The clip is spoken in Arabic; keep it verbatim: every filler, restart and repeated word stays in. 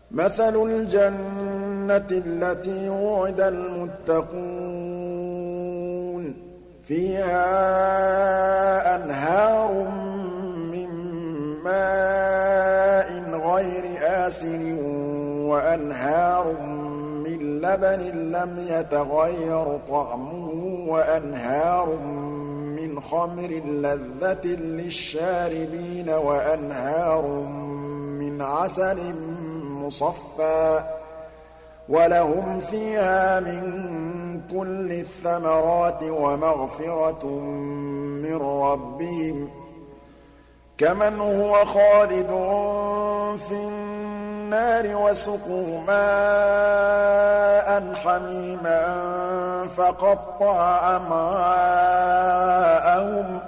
مَثَلُ الْجَنَّةِ الَّتِي وُعِدَ الْمُتَّقُونَ ۖ فِيهَا أَنْهَارٌ مِّن مَّاءٍ غَيْرِ آسِنٍ وَأَنْهَارٌ مِّن لَّبَنٍ لَّمْ يَتَغَيَّرْ طَعْمُهُ وَأَنْهَارٌ مِّنْ خَمْرٍ لَّذَّةٍ لِّلشَّارِبِينَ وَأَنْهَارٌ مِّنْ عَسَلٍ مُّصَفًّى ۖ وَلَهُمْ فِيهَا مِن كُلِّ الثَّمَرَاتِ وَمَغْفِرَةٌ مِّن رَّبِّهِمْ ۖ كَمَنْ هُوَ خَالِدٌ فِي النَّارِ وَسُقُوا مَاءً حَمِيمًا فَقَطَّعَ أَمْعَاءَهُمْ